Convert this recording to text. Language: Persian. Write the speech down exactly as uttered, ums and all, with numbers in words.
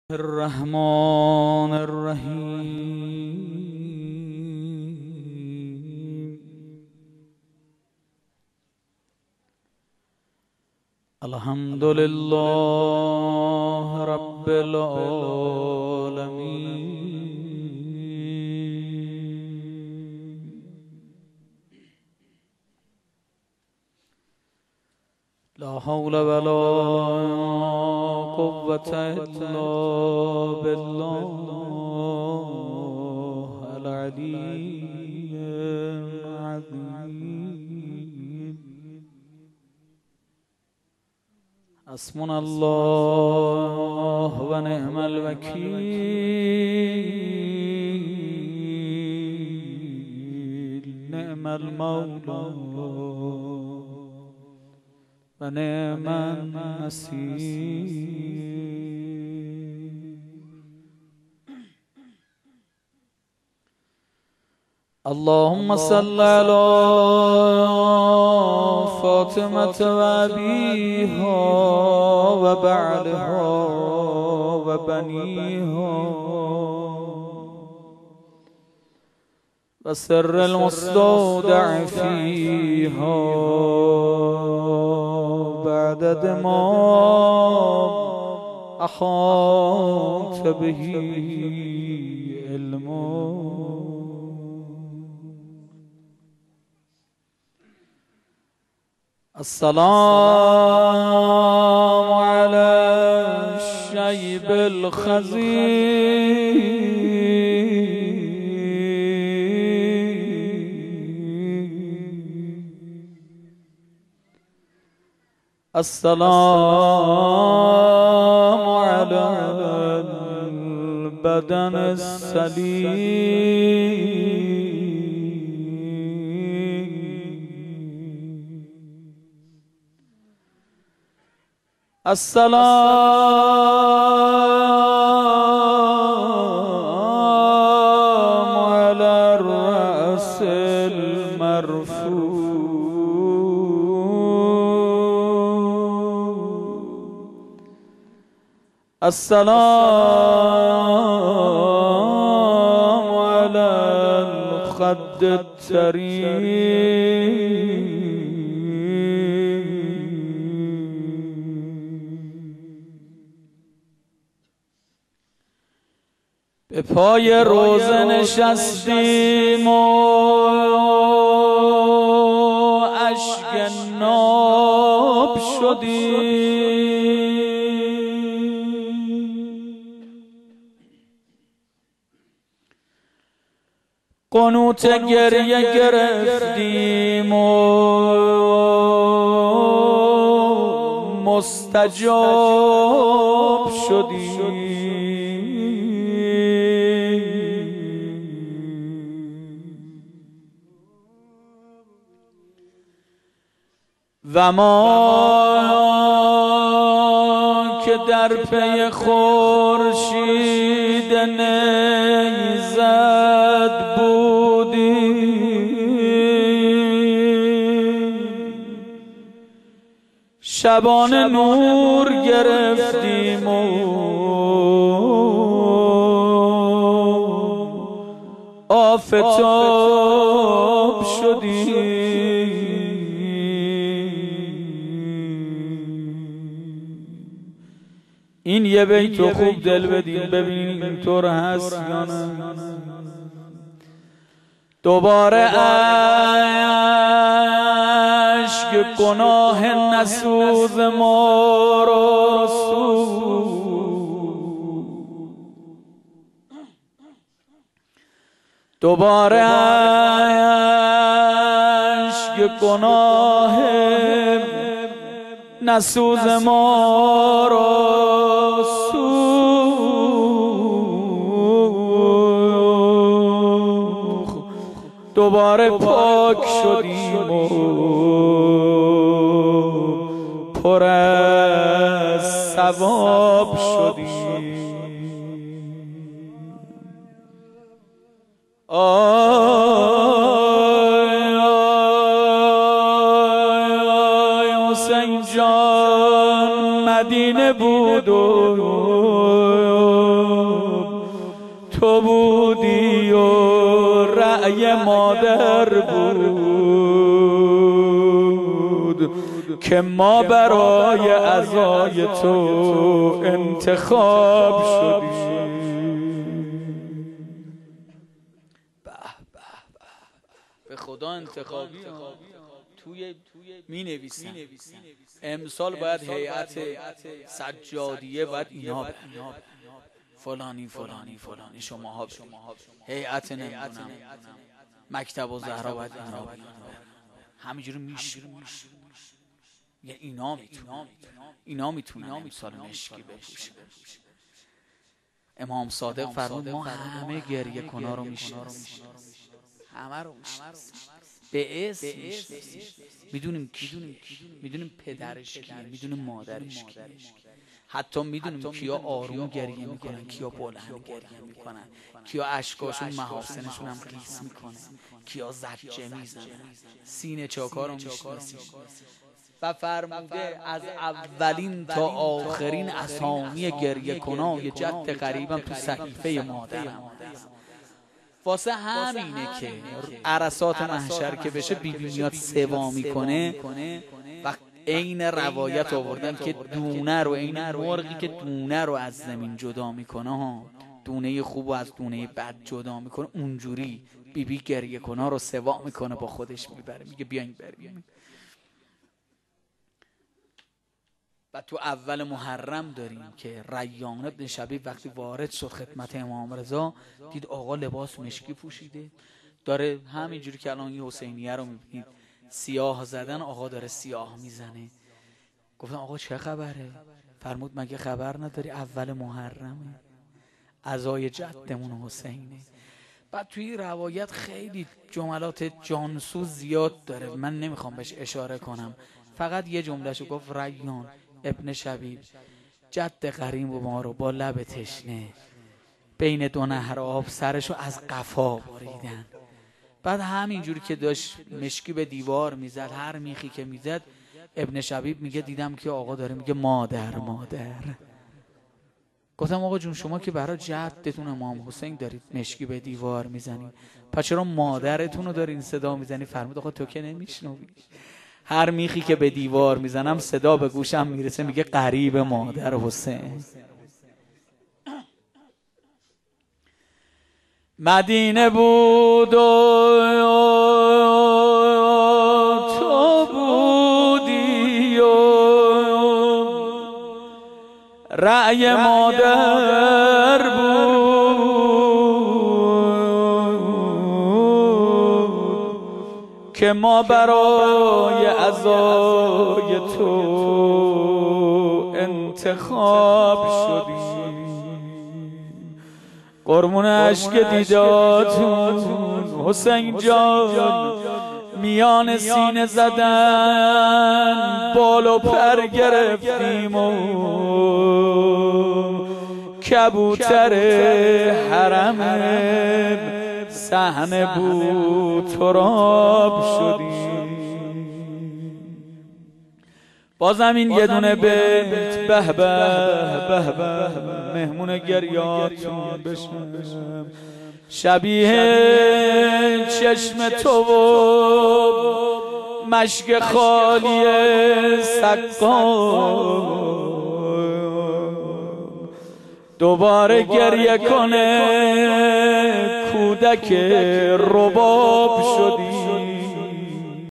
الرحمن الرحيم الحمد لله رب العالمين لا حول ولا قوة إلا بالله العلي العظيم حسبنا الله ونعم الوكيل نعم المولى ونعم النصير اللهم صل على فاطمة وأبيها وبعلها وبنيها وسر المستودع فيها بعدد ما أحاط به علمه السلام على الشيب الخزين السلام على البدن السليم السلام على الرأس المرفوع السلام على الخد الثري به پای روزه نشستیم و اشک ناب شدیم قنوت گریه گرفتیم و مستجاب شدیم و ما که در پی خورشید نیزد بودیم شبانه نور گرفتیم و آفتاب شدیم این یه بیتو خوب دل بدین ببینید اینطور هست یا نه دوباره اشک گناه نسوز ما رو سوز دوباره اشک گناه نسوز ما رو سوخت دوباره پاک شدیم و پر از ثواب شدیم آی آی حسین جان مدینه بود و تو بودی و رأی مادر بود که ما برای عزای تو انتخاب شدیم. به خدا انتخابی توی می نویسن امسال باید هیئت سجادیه باید اینا ب... فلانی فلانی فلانی شماها هیئت نمیدونم مکتب و زهرا باید اینا ب... همینجوری میشه یه اینا میتونن اینا میتونن امسال مشکی بپوشن. امام صادق فرمود ما همه گریه کنا رو میشناسیم، همه رو میشناسیم، به اسم میشناسیم، میدونیم کی، میدونیم پدرش کیه، میدونیم مادرش کیه، حتی میدونیم کیا آروم گریه میکنن، کیا بلند گریه میکنن، کیا اشکاشون محاسنشون هم قیس میکنه، کیا زجه میزنن، سینه چاکا رو میشناسیم. و فرموده از اولین تا آخرین اسامی گریه کنای جد قریبم تو صحیفه مادرم. واسه همینه که عرصات محشر که بشه بی بی میاد سوا میکنه و عین روایت آوردن که دونه رو، عین مرغی که دونه رو از زمین جدا میکنه ها، دونه خوب و از دونه بد جدا میکنه، اونجوری بی بی گریه کنا رو سوا میکنه، با خودش میبره، میگه بیاین بریم. و تو اول محرم داریم که ریان ابن شبیب وقتی وارد شد خدمت امام رضا، دید آقا لباس مشکی پوشیده، داره همینجوری که الان این حسینیه رو میبینید سیاه زدن، آقا داره سیاه میزنه. گفتم آقا چه خبره؟ فرمود مگه خبر نداری اول محرمه، عزای جدمون حسینه. بعد توی روایت خیلی جملات جانسوز زیاد داره، من نمیخوام بهش اشاره کنم، فقط یه جملهشو گفت ریان ابن شبیب جد قریم و ما رو با لب تشنه بین دو نهر آب سرشو از قفا بریدن. بعد همینجوری که داشت مشکی به دیوار میزد، هر میخی که میزد، ابن شبیب میگه دیدم که آقا داره میگه مادر مادر. گفتم آقا جون شما که برای جدتون امام حسین دارید مشکی به دیوار میزنید، پس چرا مادرتون رو دارین صدا میزنید؟ فرمود آقا تو که نمیشنوی، هر میخی که به دیوار میزنم صدا به گوشم میرسه میگه قریب مادر حسین. مدینه بود و تو بودی و رأی مادر بود که ما برای عزای تو انتخاب شدیم. قربون عشق دیداتون حسین جان، میان سینه زدن بال و پر گرفتیم و کبوتر حرم صحنه بود تراب شدیم. بازم این یه دونه بیت به به به به مهمون گریاتون بشم، شبیه چشم تو و مشک خالی سقا دوباره گریه کنه کودک رباب شدی.